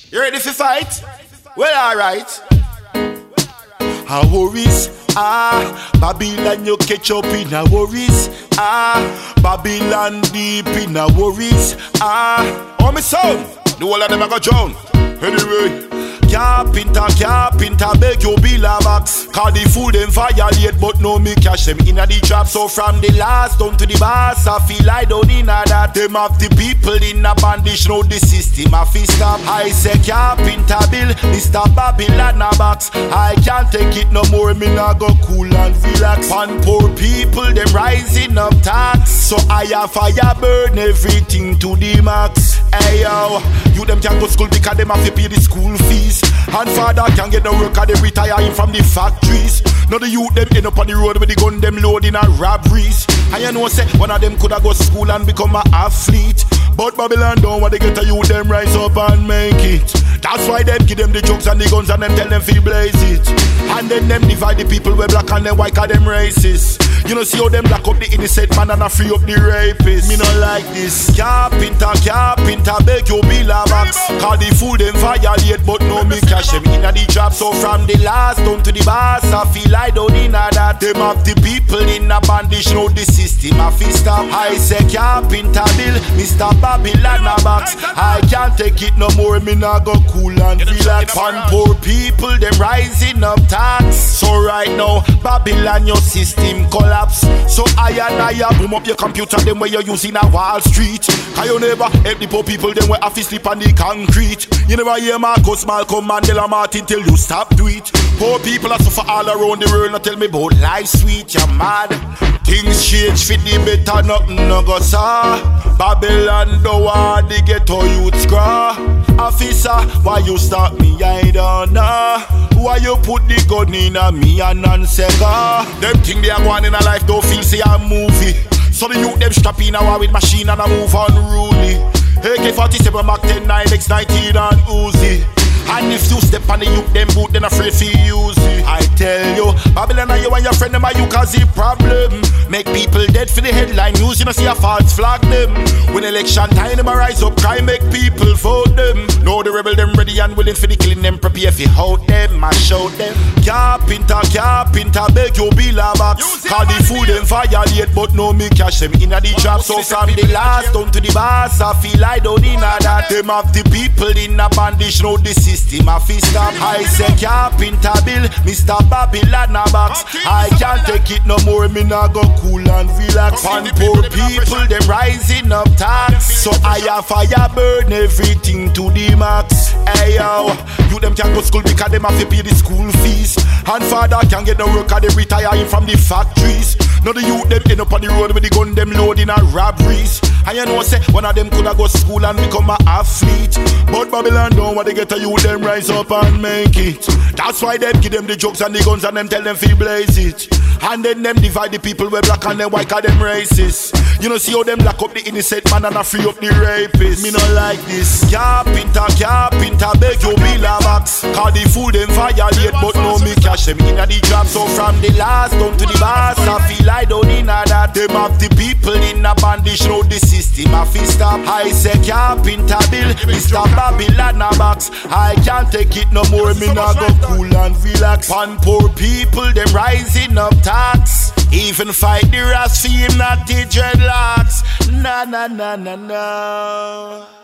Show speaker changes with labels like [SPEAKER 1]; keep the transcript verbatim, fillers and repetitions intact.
[SPEAKER 1] You ready for fight? Well, alright. How worries, ah, Babylon you catch up in a worries, ah, Babylon deep in a worries, ah. Oh my son, the whole of them a go drown. Anyway, carpenter, carpenter, beg you bill a box. Cause the food them violate, but no me cash them in a the trap. So from the last down to the boss, I feel I don't in a that. Them have the people in a bandage, know the system a fi stop. I say carpenter bill, Mister Babylon a box. I can't take it no more, me nah go cool and relax. And poor people, them rising up tax. So I have fire burn everything to the max. Hey yo, you them can't go school because them have to pay the school fees. And father can get no work and they retire him from the factories. Now the youth them end up on the road with the gun them loading and robberies. And you know say one of them coulda go school and become a athlete. But Babylon don't want to get a youth them rise up and make it. That's why them give them the drugs and the guns and them tell them fi blaze it. And then them divide the people with black and them white cause them racist. You know see how them lock up the innocent man and a free up the rapist. Me not like this. Carpenter, carpenter, beg you bill a box. Cause the food them violate but no me cash them in a the trap. So from the last down to the boss I feel I don't in a that. Them have the people in a bandage know the system a fi stop. I say carpenter bill, Mister Babylon a box. I can't take it no more, me nah go cool and relax. And poor people them rising up tax. So right now Babylon your system collapse. So I and I boom up your computer them where you're using a Wall Street. Cause you never help the poor people them where have to sleep on the concrete. You never hear Marcus, Malcolm, Mandela, Martin till you stop do it. Poor people are suffer all around the world. Now tell me about life sweet, you're mad. Things change for the better, nothing no go saw. Babylon don't want the ghetto youth scraw. Officer, why you stop me? I don't know. Why you put the gun in a me and non-sega? Them thing they are going in a life don't feel say a movie. So the youth them strap in a war with machine and a move unruly. A K forty-seven, Mark ten, nine, X nineteen and Uzi. And if you step on the youth them boot, then afraid for use it. I tell you, Babylon and you and your friend them are you cause the problem. Make people dead for the headline news, you know see a false flag them. When election time them a rise up, crime make people vote them. Know the rebel them ready and willing for the killing them, prepare for out them, I show them. Carpenter, carpenter, beg you bill a box. Cause the food them violate, but no me cash them in a the trap. So from the last down to the boss, I feel I don't in a that. Them have the people in a bandage, know the system. My fist up, I say carpenter bill, Mister Babylon a box. I can't take it no more, me nah go cool and relax. And poor people them rising up tax. So I have fire burn everything to the max. Hey yo, you them can't go school because them have to pay the school fees. And father can't get no work cause they retire him from the factories. Now the youth them end up on the road with the gun them loading and robberies. And you know say one of them coulda go school and become a athlete. But Babylon don't want to get a youth them rise up and make it. That's why them give them the drugs and the guns and them tell them fi blaze it. And then them divide the people with black and them white cause them racist. You know see how them lock up the innocent man and a free up the rapist. Me not like this. Carpenter, carpenter, beg you bill a box. Cause the food them violate but no me cash them in a the trap. So from the last down to the boss I feel I don't in a that. Them have the people in a bandage know the system a fi stop. I say carpenter bill, Mister Babylon a box. I can't take it no more, me nah go cool and relax. And poor people them rising up tax. Even fight the rats for him not the dreadlocks. Na na na na na.